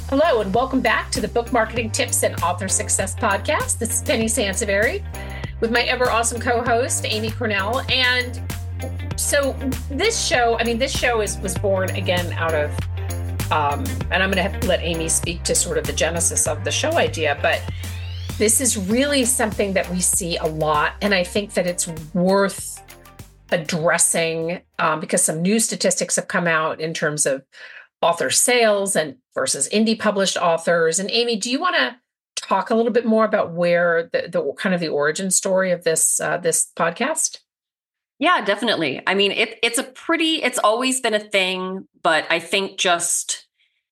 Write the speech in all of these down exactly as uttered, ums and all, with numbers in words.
Hello, and welcome back to the Book Marketing Tips and Author Success Podcast. This is Penny Sansevieri with my ever awesome co-host, Amy Cornell. And so this show, I mean, this show is was born again out of, um, and I'm going to have to let Amy speak to sort of the genesis of the show idea, but this is really something that we see a lot. And I think that it's worth addressing um, because some new statistics have come out in terms of author sales and versus indie published authors. And Amy, do you want to talk a little bit more about where the, the kind of the origin story of this uh, this podcast? Yeah, definitely. I mean, it, it's a pretty, it's always been a thing, but I think just,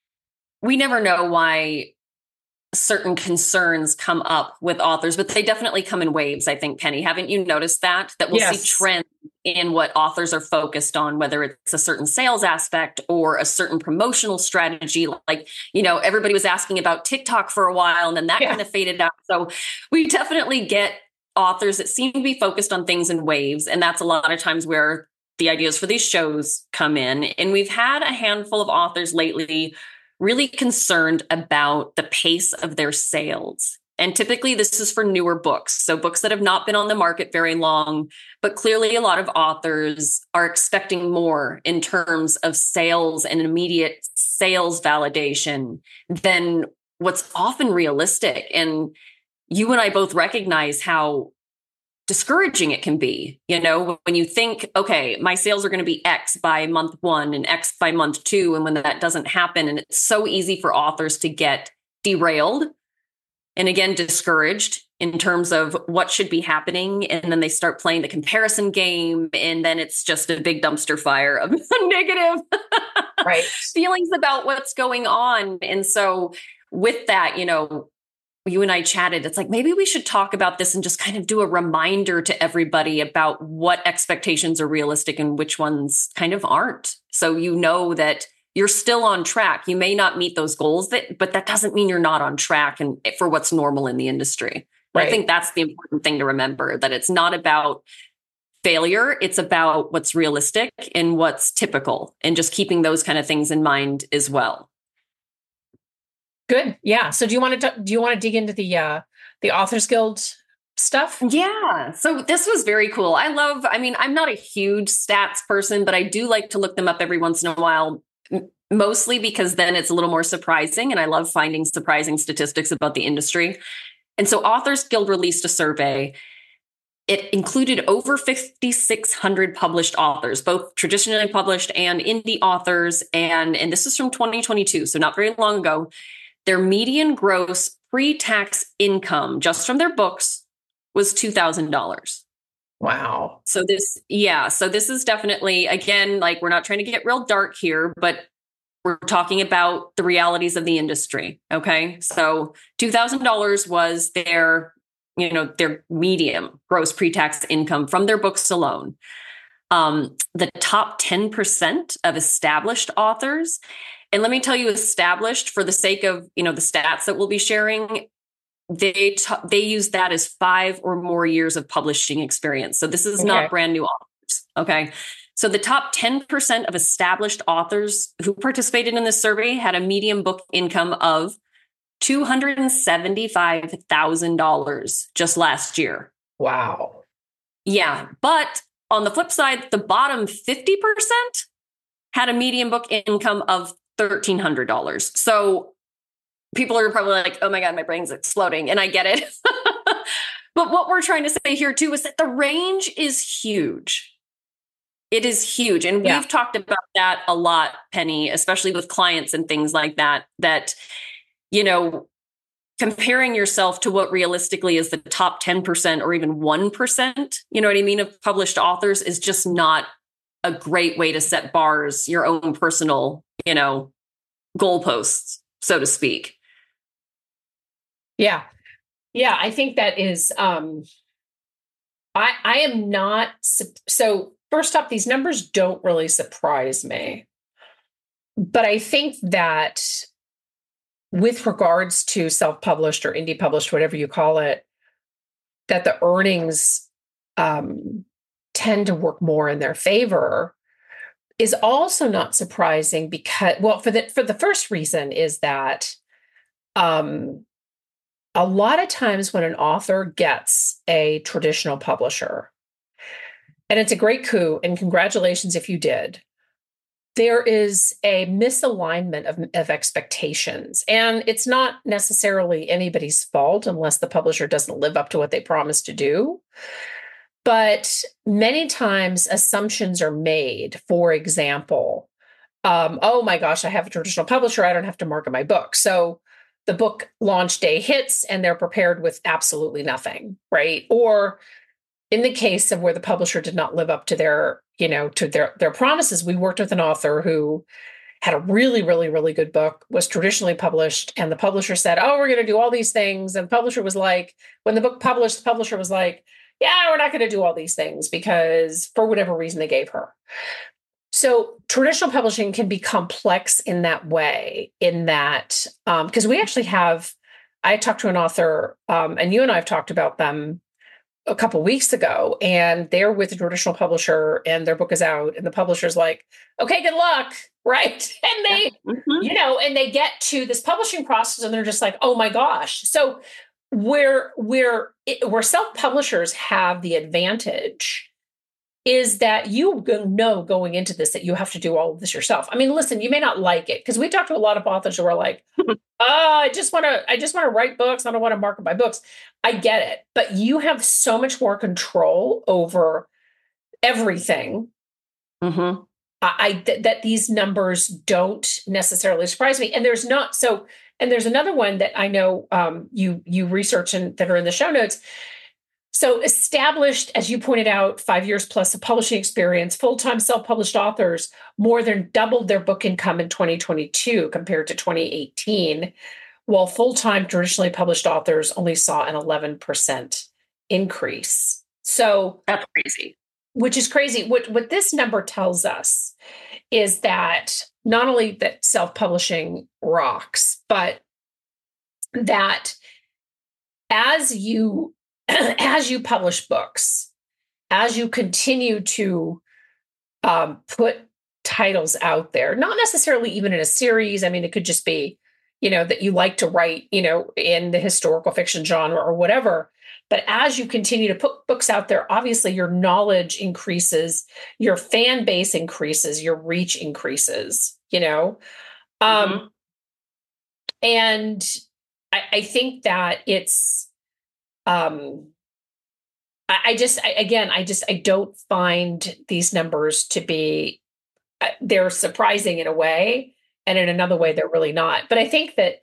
we never know why certain concerns come up with authors, but they definitely come in waves, I think, Penny. Haven't you noticed that? That we'll Yes. see trends in what authors are focused on, whether it's a certain sales aspect or a certain promotional strategy. Like, you know, everybody was asking about TikTok for a while, and then that Yeah. kind of faded out. So we definitely get authors that seem to be focused on things in waves. And that's a lot of times where the ideas for these shows come in. And we've had a handful of authors lately really concerned about the pace of their sales. And typically this is for newer books. So books that have not been on the market very long, but clearly a lot of authors are expecting more in terms of sales and immediate sales validation than what's often realistic. And you and I both recognize how discouraging it can be, you know, when you think, okay, my sales are going to be X by month one and X by month two. And when that doesn't happen, and it's so easy for authors to get derailed and again, discouraged in terms of what should be happening. And then they start playing the comparison game. And then it's just a big dumpster fire of negative Right. feelings about what's going on. And so with that, you know, you and I chatted, it's like, maybe we should talk about this and just kind of do a reminder to everybody about what expectations are realistic and which ones kind of aren't. So you know that you're still on track. You may not meet those goals, that, but that doesn't mean you're not on track and for what's normal in the industry. Right. I think that's the important thing to remember, that it's not about failure. It's about what's realistic and what's typical, and just keeping those kind of things in mind as well. Good. Yeah. So do you want to do you want to dig into the uh, the Authors Guild stuff? Yeah. So this was very cool. I love, I mean, I'm not a huge stats person, but I do like to look them up every once in a while, m- mostly because then it's a little more surprising. And I love finding surprising statistics about the industry. And so Authors Guild released a survey. It included over five thousand six hundred published authors, both traditionally published and indie authors. And, and this is from twenty twenty-two, so not very long ago. Their median gross pre-tax income just from their books was two thousand dollars. Wow. So this, yeah. So this is definitely, again, like, we're not trying to get real dark here, but we're talking about the realities of the industry. Okay. So two thousand dollars was their, you know, their median gross pre-tax income from their books alone. Um, the top ten percent of established authors, and let me tell you, established, for the sake of, you know, the stats that we'll be sharing, they t- they use that as five or more years of publishing experience. So this is Okay. not brand new authors. Okay. So the top ten percent of established authors who participated in this survey had a median book income of two hundred seventy-five thousand dollars just last year. Wow. Yeah. But on the flip side, the bottom fifty percent had a median book income of thirteen hundred dollars. So people are probably like, oh my God, my brain's exploding. And I get it. But what we're trying to say here too is that the range is huge. It is huge. And Yeah. we've talked about that a lot, Penny, especially with clients and things like that, that, you know, comparing yourself to what realistically is the top ten percent or even one percent, you know what I mean, of published authors is just not a great way to set bars, your own personal, you know, goalposts, so to speak. Yeah. Yeah. I think that is, um, I, I am not, su- so first off, these numbers don't really surprise me, but I think that with regards to self-published or indie published, whatever you call it, that the earnings um, tend to work more in their favor is also not surprising because, well, for the for the first reason is that um, a lot of times when an author gets a traditional publisher, and it's a great coup, and congratulations if you did, there is a misalignment of, of expectations. And it's not necessarily anybody's fault unless the publisher doesn't live up to what they promised to do. But many times assumptions are made. For example, um, oh my gosh, I have a traditional publisher, I don't have to market my book. So the book launch day hits and they're prepared with absolutely nothing, right? Or in the case of where the publisher did not live up to their, you know, to their, their promises, we worked with an author who had a really, really, really good book, was traditionally published, and the publisher said, oh, we're going to do all these things. And the publisher was like, when the book published, the publisher was like, yeah, we're not going to do all these things because for whatever reason they gave her. So traditional publishing can be complex in that way, in that, because um, we actually have, I talked to an author, um, and you and I have talked about them a couple of weeks ago, and they're with a traditional publisher and their book is out, and the publisher's like, okay, good luck, right? And they, yeah. mm-hmm. you know, and they get to this publishing process and they're just like, oh my gosh. So where, where, where self-publishers have the advantage is that you know going into this that you have to do all of this yourself. I mean, listen, you may not like it, because we talked to a lot of authors who are like, oh, I just want to, I just want to write books. I don't want to market my books. I get it. But you have so much more control over everything. Mm-hmm. I, I th- that these numbers don't necessarily surprise me. And there's not, so, and there's another one that I know um, you, you research and that are in the show notes. So established, as you pointed out, five years plus of publishing experience, full-time self-published authors more than doubled their book income in twenty twenty-two compared to twenty eighteen, while full-time traditionally published authors only saw an eleven percent increase. So that's crazy. Which is crazy. What, what this number tells us is that not only that self-publishing rocks, but that as you as you publish books, as you continue to um, put titles out there, not necessarily even in a series. I mean, it could just be, you know, that you like to write, you know, in the historical fiction genre or whatever. But as you continue to put books out there, obviously your knowledge increases, your fan base increases, your reach increases, you know. Mm-hmm. Um, and I, I think that it's, Um, I, I just, I, again, I just, I don't find these numbers to be, uh, they're surprising in a way, and in another way, they're really not. But I think that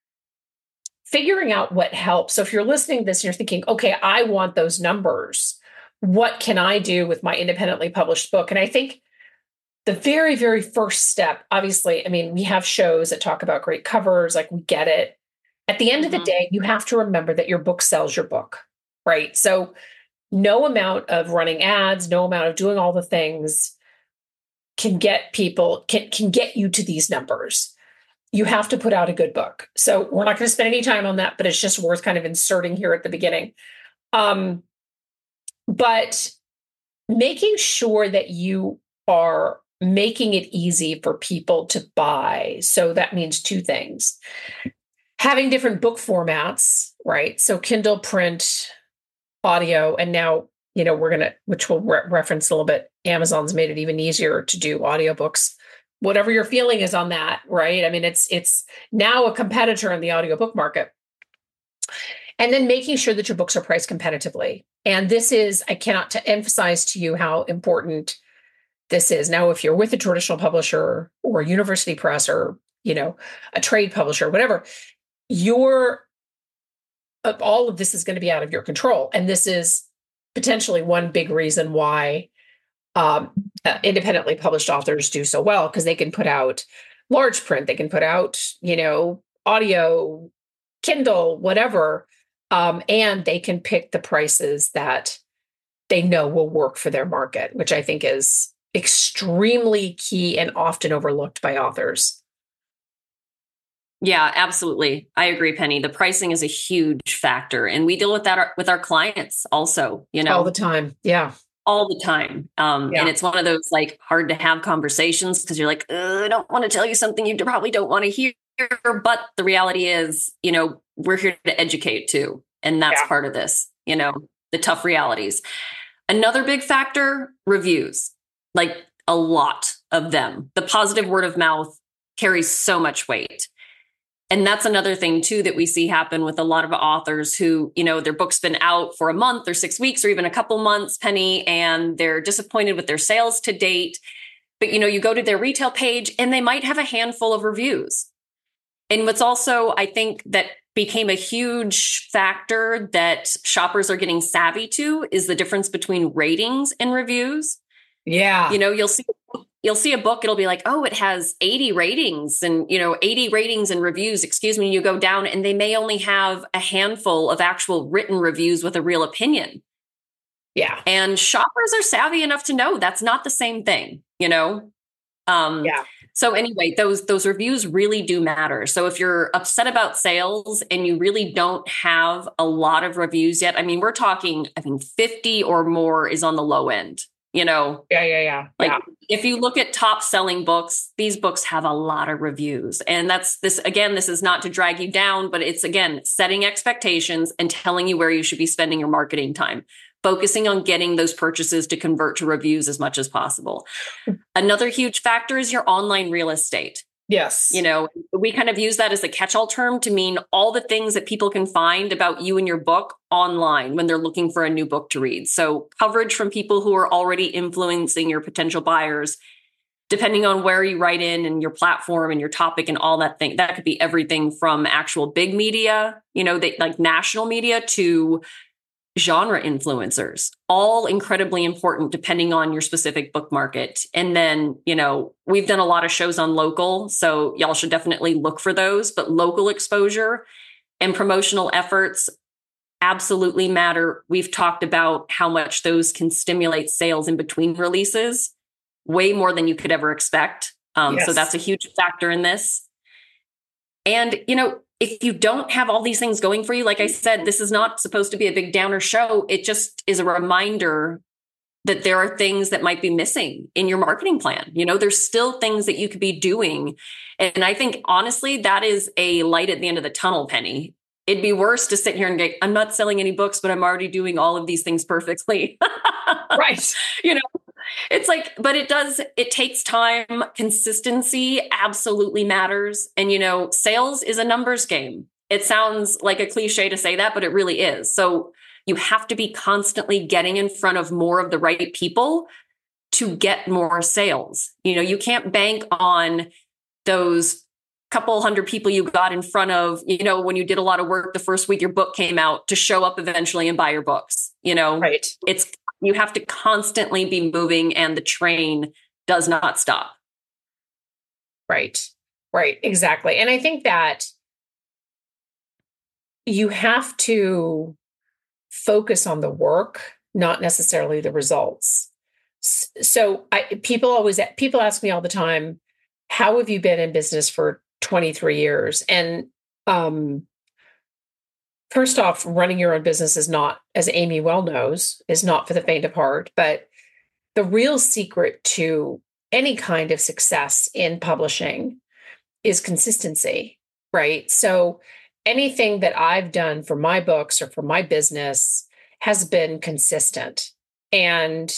figuring out what helps. So if you're listening to this and you're thinking, okay, I want those numbers, what can I do with my independently published book? And I think the very, very first step, obviously, I mean, we have shows that talk about great covers, like we get it. At the end mm-hmm. of the day, you have to remember that your book sells your book, right? So no amount of running ads, no amount of doing all the things can get people, can, can get you to these numbers. You have to put out a good book. So we're not going to spend any time on that, but it's just worth kind of inserting here at the beginning. Um, but making sure that you are making it easy for people to buy. So that means two things. Having different book formats, right? So Kindle, print, audio, and now, you know, we're going to, which we'll re- reference a little bit, Amazon's made it even easier to do audiobooks, whatever your feeling is on that, right? I mean, it's, it's now a competitor in the audiobook market. And then making sure that your books are priced competitively. And this is, I cannot to emphasize to you how important this is. Now, if you're with a traditional publisher or a university press or, you know, a trade publisher, whatever, your all of this is going to be out of your control. And this is potentially one big reason why um, uh, independently published authors do so well, because they can put out large print, they can put out, you know, audio, Kindle, whatever, um, and they can pick the prices that they know will work for their market, which I think is extremely key and often overlooked by authors. Yeah, absolutely. I agree, Penny. The pricing is a huge factor, and we deal with that with our clients also, you know, all the time. Yeah. All the time. Um, yeah. And it's one of those like hard to have conversations because you're like, I don't want to tell you something you probably don't want to hear. but the reality is, you know, we're here to educate too. And that's Yeah. part of this, you know, the tough realities. Another big factor, reviews, like a lot of them. The positive word of mouth carries so much weight. And that's another thing too that we see happen with a lot of authors who, you know, their book's been out for a month or six weeks or even a couple months, Penny, and they're disappointed with their sales to date. But, you know, you go to their retail page and they might have a handful of reviews. And what's also, I think, that became a huge factor that shoppers are getting savvy to is the difference between ratings and reviews. Yeah. You know, you'll see you'll see a book, it'll be like, oh, it has eighty ratings and, you know, eighty ratings and reviews, excuse me, you go down and they may only have a handful of actual written reviews with a real opinion. Yeah. And shoppers are savvy enough to know that's not the same thing, you know? Um, Yeah. So anyway, those those reviews really do matter. So if you're upset about sales and you really don't have a lot of reviews yet, I mean, we're talking, I think fifty or more is on the low end, you know? Yeah. Yeah. Yeah. Like yeah. if you look at top selling books, these books have a lot of reviews. And that's this, again, this is not to drag you down, but it's again, setting expectations and telling you where you should be spending your marketing time. Focusing on getting those purchases to convert to reviews as much as possible. Another huge factor is your online real estate. Yes. You know, we kind of use that as a catch-all term to mean all the things that people can find about you and your book online when they're looking for a new book to read. So coverage from people who are already influencing your potential buyers, depending on where you write in and your platform and your topic and all that thing. That could be everything from actual big media, you know, they, like national media to genre influencers, all incredibly important depending on your specific book market. And then, you know, we've done a lot of shows on local, so y'all should definitely look for those, but local exposure and promotional efforts absolutely matter. We've talked about how much those can stimulate sales in between releases, way more than you could ever expect. Um, yes. So that's a huge factor in this. And, you know, if you don't have all these things going for you, like I said, this is not supposed to be a big downer show. It just is a reminder that there are things that might be missing in your marketing plan. You know, there's still things that you could be doing. And I think, honestly, that is a light at the end of the tunnel, Penny. It'd be worse to sit here and go, I'm not selling any books, but I'm already doing all of these things perfectly. Right. You know, it's like, but it does, it takes time. Consistency absolutely matters. And, you know, sales is a numbers game. It sounds like a cliche to say that, but it really is. So you have to be constantly getting in front of more of the right people to get more sales. You know, you can't bank on those couple hundred people you got in front of, you know, when you did a lot of work the first week your book came out to show up eventually and buy your books. You know, right. It's, you have to constantly be moving and the train does not stop. Right. Right. Exactly. And I think that you have to focus on the work, not necessarily the results. So I, people always, people ask me all the time, how have you been in business for twenty-three years? And um, first off, running your own business is not, as Amy well knows, is not for the faint of heart. But the real secret to any kind of success in publishing is consistency, right? So anything that I've done for my books or for my business has been consistent. And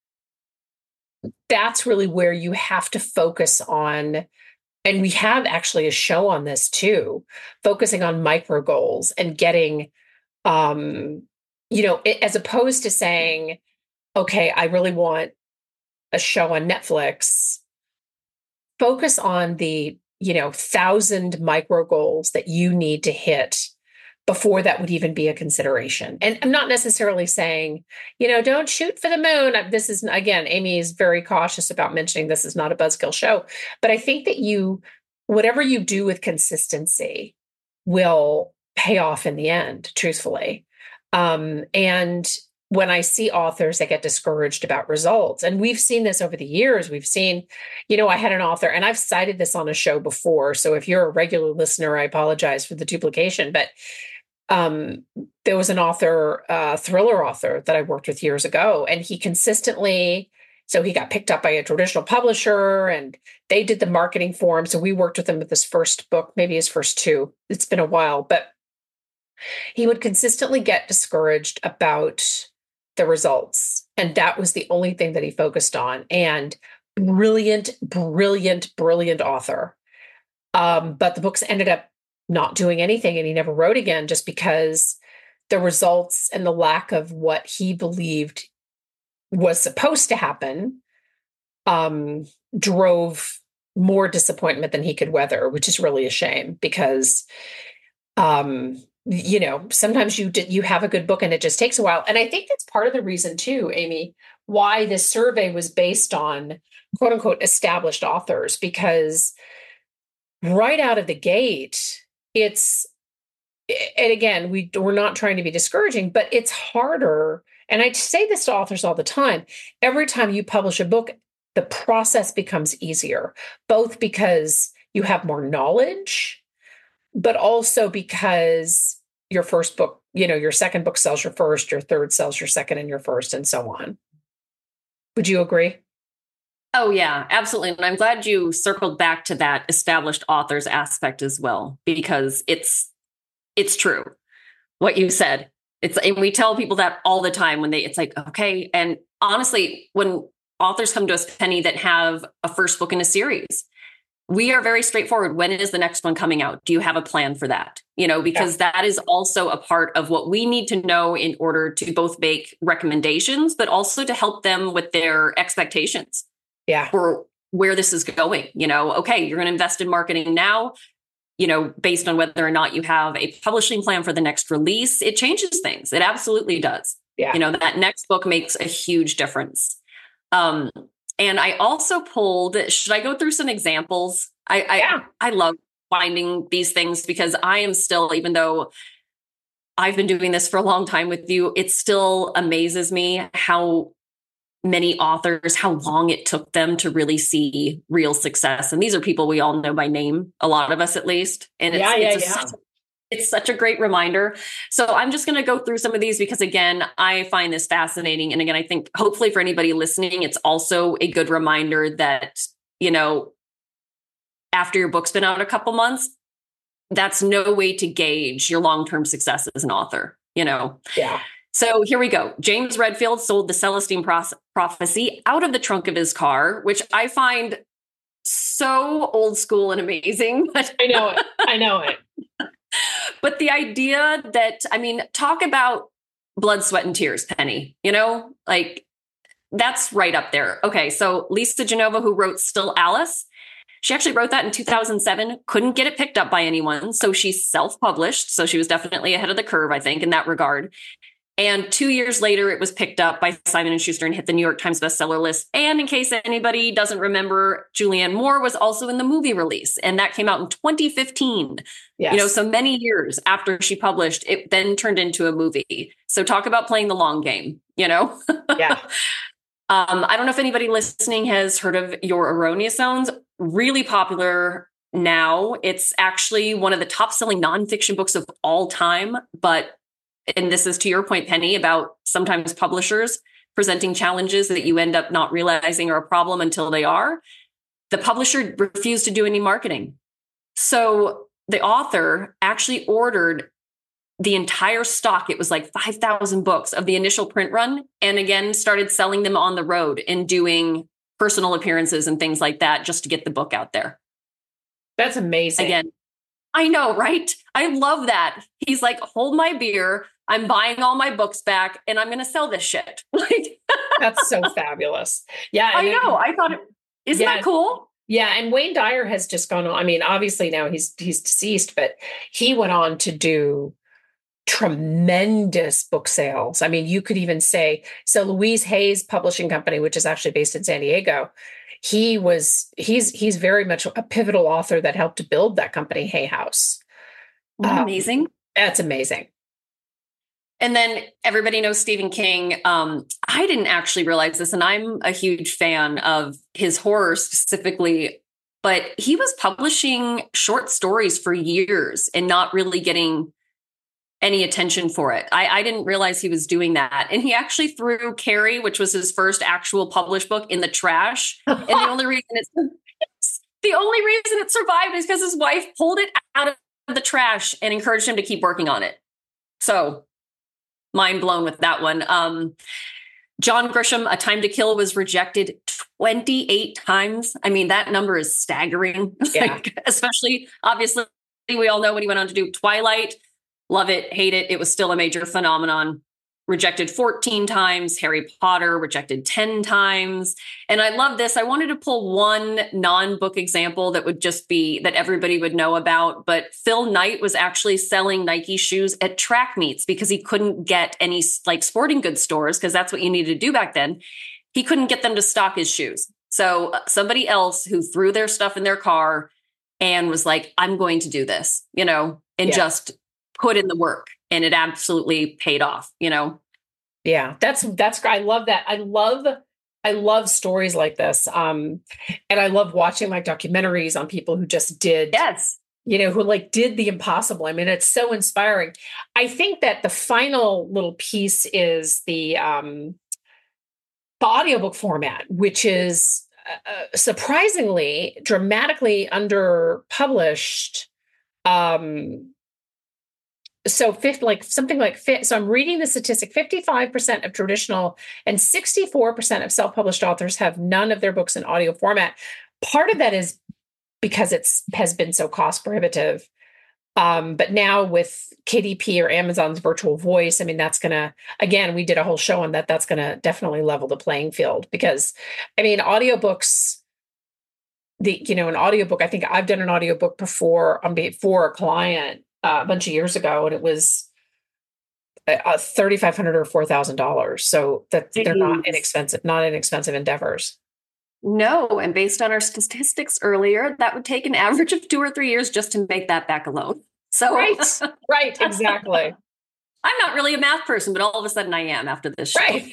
that's really where you have to focus on. And we have actually a show on this too, focusing on micro goals and getting, um, you know, it, as opposed to saying, okay, I really want a show on Netflix, focus on the, you know, thousand micro goals that you need to hit before that would even be a consideration. And I'm not necessarily saying, you know, don't shoot for the moon. This is, again, Amy is very cautious about mentioning this is not a buzzkill show. But I think that you, whatever you do with consistency will pay off in the end, truthfully. Um, and when I see authors that get discouraged about results, and we've seen this over the years, we've seen, you know, I had an author, and I've cited this on a show before. So if you're a regular listener, I apologize for the duplication, but Um, there was an author, uh, thriller author that I worked with years ago, and he consistently So he got picked up by a traditional publisher and they did the marketing for him. So we worked with him with his first book, maybe his first two. It's been a while, but he would consistently get discouraged about the results. And that was the only thing that he focused on. And brilliant, brilliant, brilliant author. Um, but the books ended up not doing anything and he never wrote again just because the results and the lack of what he believed was supposed to happen um, drove more disappointment than he could weather, which is really a shame because, um, you know, sometimes you did, you have a good book and it just takes a while. And I think that's part of the reason too, Amy, why this survey was based on quote unquote established authors, because right out of the gate, it's, and again, we, we're not trying to be discouraging, but it's harder. And I say this to authors all the time. Every time you publish a book, the process becomes easier, both because you have more knowledge, but also because your first book, you know, your second book sells your first, your third sells your second and your first, and so on. Would you agree? Oh, yeah, absolutely. And I'm glad you circled back to that established authors aspect as well, because it's it's true what you said. It's, and we tell people that all the time when they, it's like, okay. And honestly, when authors come to us, Penny, that have a first book in a series, we are very straightforward. When is the next one coming out? Do you have a plan for that? You know, because yeah. that is also a part of what we need to know in order to both make recommendations, but also to help them with their expectations. Yeah. For where this is going. You know, okay, you're going to invest in marketing now, you know, based on whether or not you have a publishing plan for the next release. It changes things. It absolutely does. Yeah. You know, that next book makes a huge difference. Um, and I also pulled, should I go through some examples? I, I, yeah. I love finding these things because I am still, even though I've been doing this for a long time with you, it still amazes me how many authors, how long it took them to really see real success. And these are people we all know by name, a lot of us at least. And it's, yeah, yeah, it's, a, yeah. such, it's such a great reminder. So I'm just going to go through some of these because, again, I find this fascinating. And again, I think hopefully for anybody listening, it's also a good reminder that, you know, after your book's been out a couple months, that's no way to gauge your long-term success as an author, you know? Yeah. So here we go. James Redfield sold the Celestine Pro- Prophecy out of the trunk of his car, which I find so old school and amazing. I know it. I know it. But the idea that, I mean, talk about blood, sweat, and tears, Penny, you know, like that's right up there. Okay. So Lisa Genova, who wrote Still Alice, she actually wrote that in two thousand seven, couldn't get it picked up by anyone. So she self-published. So she was definitely ahead of the curve, I think, in that regard. And two years later, it was picked up by Simon and Schuster and hit the New York Times bestseller list. And in case anybody doesn't remember, Julianne Moore was also in the movie release. And that came out in twenty fifteen. Yes. You know, so many years after she published, it then turned into a movie. So talk about playing the long game, you know? Yeah. um, I don't know if anybody listening has heard of Your Erroneous Zones. Really popular now. It's actually one of the top selling nonfiction books of all time, but and this is to your point, Penny, about sometimes publishers presenting challenges that you end up not realizing are a problem until they are. The publisher refused to do any marketing. So the author actually ordered the entire stock. It was like five thousand books of the initial print run. And again, started selling them on the road and doing personal appearances and things like that just to get the book out there. That's amazing. Again, I know, right? I love that. He's like, hold my beer. I'm buying all my books back and I'm going to sell this shit. Like, that's so fabulous. Yeah. I know. I thought it, isn't yeah, that cool? Yeah. And Wayne Dyer has just gone on. I mean, obviously now he's, he's deceased, but he went on to do tremendous book sales. I mean, you could even say, so Louise Hayes Publishing Company, which is actually based in San Diego, he was, he's, he's very much a pivotal author that helped to build that company, Hay House. Um, amazing. That's amazing. And then everybody knows Stephen King. Um, I didn't actually realize this, and I'm a huge fan of his horror specifically, but he was publishing short stories for years and not really getting any attention for it. I, I didn't realize he was doing that. And he actually threw Carrie, which was his first actual published book, in the trash. And the only reason it's the only reason it survived is because his wife pulled it out of the trash and encouraged him to keep working on it. So mind blown with that one. Um, John Grisham, A Time to Kill was rejected twenty-eight times. I mean, that number is staggering. Yeah. Like, especially, obviously, we all know when he went on to do Twilight. Love it, hate it. It was still a major phenomenon. Rejected fourteen times. Harry Potter rejected ten times. And I love this. I wanted to pull one non-book example that would just be that everybody would know about. But Phil Knight was actually selling Nike shoes at track meets because he couldn't get any like sporting goods stores, because that's what you needed to do back then. He couldn't get them to stock his shoes. So uh, somebody else who threw their stuff in their car and was like, I'm going to do this, you know, and yeah. just put in the work. And it absolutely paid off, you know? Yeah, that's, that's, I love that. I love, I love stories like this. Um, and I love watching like documentaries on people who just did, yes, you know, who like did the impossible. I mean, it's so inspiring. I think that the final little piece is the, um, the audiobook format, which is uh, surprisingly dramatically underpublished. Um, So fifth, like something like fit. So I'm reading the statistic, fifty-five percent of traditional and sixty-four percent of self-published authors have none of their books in audio format. Part of that is because it's has been so cost prohibitive. Um, but now with K D P or Amazon's virtual voice, I mean, that's going to, again, we did a whole show on that. That's going to definitely level the playing field because, I mean, audiobooks, the, you know, an audiobook, I think I've done an audiobook before on um, for a client Uh, a bunch of years ago, and it was uh, thirty-five hundred dollars or four thousand dollars. So that they're not inexpensive, not inexpensive endeavors. No, and based on our statistics earlier, that would take an average of two or three years just to make that back alone. So right, right, exactly. I'm not really a math person, but all of a sudden I am after this show. Right.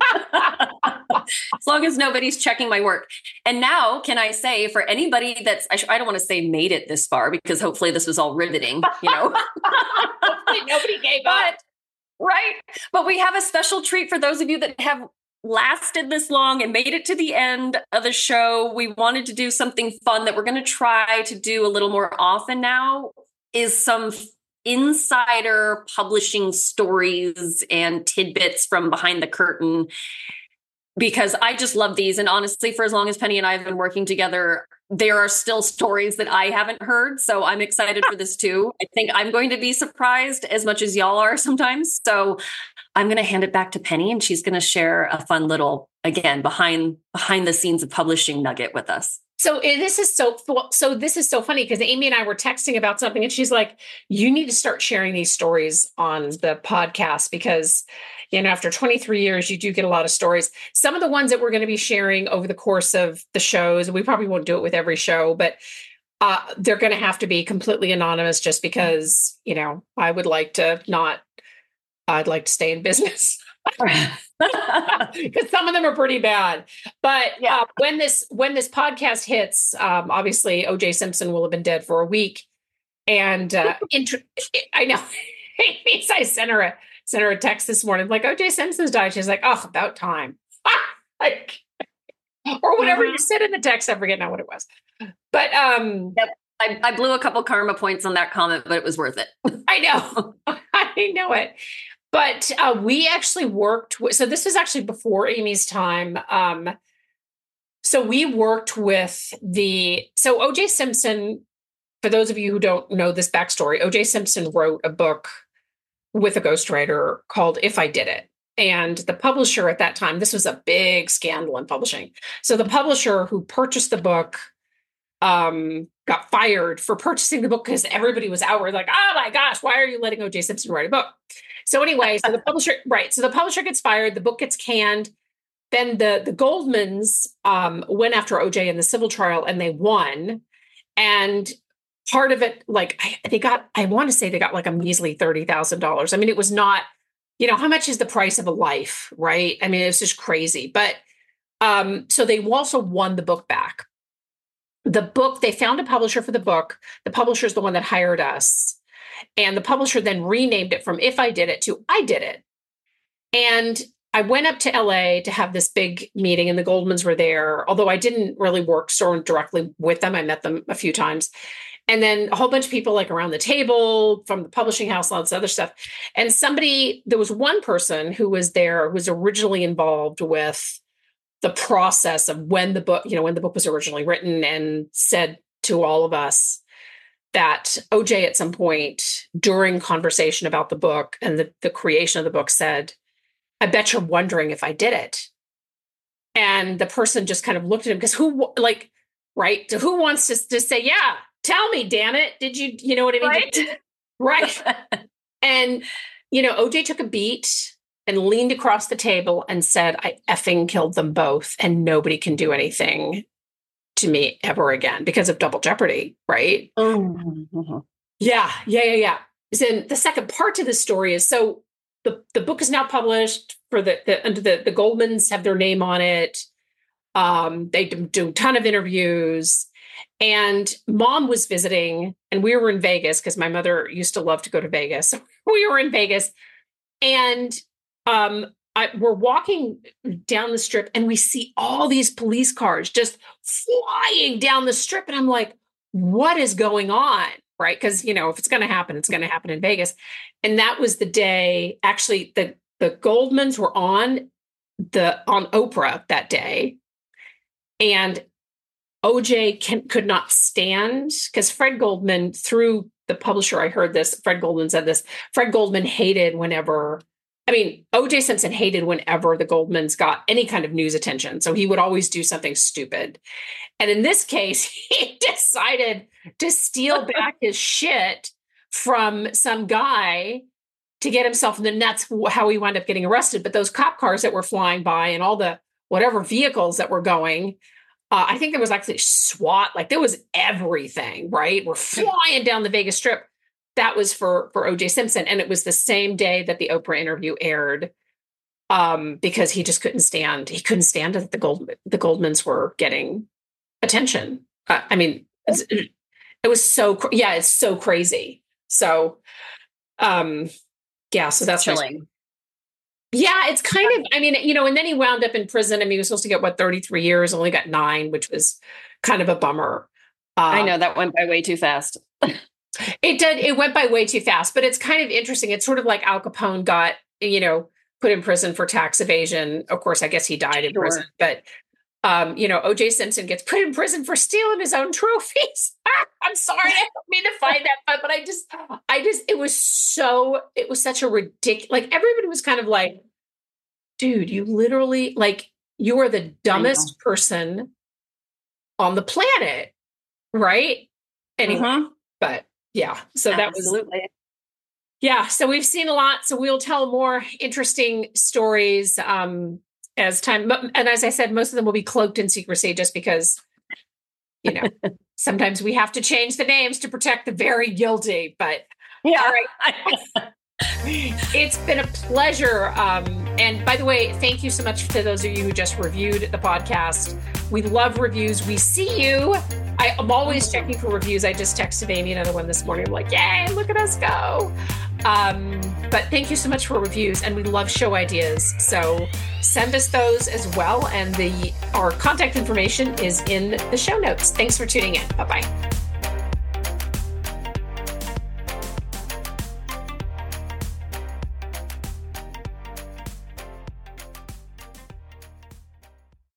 As long as nobody's checking my work. And now, can I say for anybody that's, I, sh- I don't want to say made it this far because hopefully this was all riveting, you know. Nobody gave but, up. Right. But we have a special treat for those of you that have lasted this long and made it to the end of the show. We wanted to do something fun that we're going to try to do a little more often now, is some insider publishing stories and tidbits from behind the curtain, because I just love these. And honestly, for as long as Penny and I have been working together, there are still stories that I haven't heard. So I'm excited for this too. I think I'm going to be surprised as much as y'all are sometimes. So I'm going to hand it back to Penny, and she's going to share a fun little, again, behind behind the scenes of publishing nugget with us. So this is so, so this is so funny because Amy and I were texting about something and she's like, you need to start sharing these stories on the podcast because, you know, after twenty-three years, you do get a lot of stories. Some of the ones that we're going to be sharing over the course of the shows, we probably won't do it with every show, but uh, they're going to have to be completely anonymous just because, you know, I would like to not, I'd like to stay in business. Because some of them are pretty bad. But yeah. uh, when this when this podcast hits, um, obviously O J Simpson will have been dead for a week. And uh, int- I know I sent her a sent her a text this morning, like O J Simpson's died. She's like, oh, about time. Like, or whatever mm-hmm. you said in the text. I forget now what it was. But um, yep. I, I blew a couple karma points on that comment, but it was worth it. I know. I know it. But uh, we actually worked with, so this was actually before Amy's time. Um, so we worked with the, so O J Simpson, for those of you who don't know this backstory, O J Simpson wrote a book with a ghostwriter called If I Did It. And the publisher at that time, this was a big scandal in publishing. So the publisher who purchased the book um, got fired for purchasing the book because everybody was outraged, like, oh my gosh, why are you letting O J Simpson write a book? So anyway, so the publisher, right. So the publisher gets fired, the book gets canned. Then the, the Goldmans um, went after O J in the civil trial and they won. And part of it, like I, they got, I want to say they got like a measly thirty thousand dollars. I mean, it was not, you know, how much is the price of a life, right? I mean, it was just crazy. But um, so they also won the book back. The book, they found a publisher for the book. The publisher is the one that hired us. And the publisher then renamed it from If I Did It to I Did It. And I went up to L A to have this big meeting, and the Goldmans were there, although I didn't really work so directly with them. I met them a few times. And then a whole bunch of people like around the table from the publishing house, all this other stuff. And somebody, there was one person who was there who was originally involved with the process of when the book, you know, when the book was originally written, and said to all of us that O J at some point during conversation about the book and the, the creation of the book said, I bet you're wondering if I did it. And the person just kind of looked at him because who, like, right? So who wants to, to say, yeah, tell me, damn it. Did you, you know what I mean? Right. Right. And, you know, O J took a beat and leaned across the table and said, I effing killed them both, and nobody can do anything to me ever again because of Double Jeopardy. Right. Mm-hmm. Yeah. Yeah. Yeah. Yeah. Then the second part to the story is, so the, the book is now published for the, the, under the, the Goldmans have their name on it. Um, they do, do a ton of interviews, and Mom was visiting, and we were in Vegas because my mother used to love to go to Vegas. So we were in Vegas, and um, I, we're walking down the strip, and we see all these police cars just flying down the strip. And I'm like, what is going on? Right. Because, you know, if it's going to happen, it's going to happen in Vegas. And that was the day, actually, the, the Goldmans were on the, on Oprah that day. And O J can, could not stand, because Fred Goldman, through the publisher, I heard this, Fred Goldman said this, Fred Goldman hated whenever, I mean, O J Simpson hated whenever the Goldmans got any kind of news attention. So he would always do something stupid. And in this case, he decided to steal back his shit from some guy to get himself in the nuts, how he wound up getting arrested. But those cop cars that were flying by and all the whatever vehicles that were going, uh, I think there was actually SWAT, like there was everything, right? We're flying down the Vegas Strip. That was for, for O J Simpson. And it was the same day that the Oprah interview aired, um, because he just couldn't stand, he couldn't stand that the Gold, the Goldmans were getting attention. Uh, I mean, it, it was so, yeah, it's so crazy. So, um, yeah, so that's chilling. Yeah, it's kind of, I mean, you know, and then he wound up in prison. I mean, he was supposed to get, what, thirty-three years, only got nine, which was kind of a bummer. Um, I know that went by way too fast. It did. It went by way too fast, but it's kind of interesting. It's sort of like Al Capone got, you know, put in prison for tax evasion. Of course, I guess he died in Sure. prison, but, um, you know, O J Simpson gets put in prison for stealing his own trophies. I'm sorry. I don't mean to find that, but, but I just, I just, it was so, it was such a ridiculous, like everybody was kind of like, dude, you literally, like, you are the dumbest person on the planet. Right. Anyway, Mm-hmm. but yeah, so that was, Absolutely. yeah. So we've seen a lot. So we'll tell more interesting stories um, as time. And as I said, most of them will be cloaked in secrecy just because, you know, sometimes we have to change the names to protect the very guilty. But Yeah. all right. It's been a pleasure. Um, and by the way, thank you so much to those of you who just reviewed the podcast. We love reviews. We see you. I, I'm always checking for reviews. I just texted Amy another one this morning. I'm like, yay, look at us go. Um, but thank you so much for reviews. And we love show ideas. So send us those as well. And the our contact information is in the show notes. Thanks for tuning in. Bye-bye.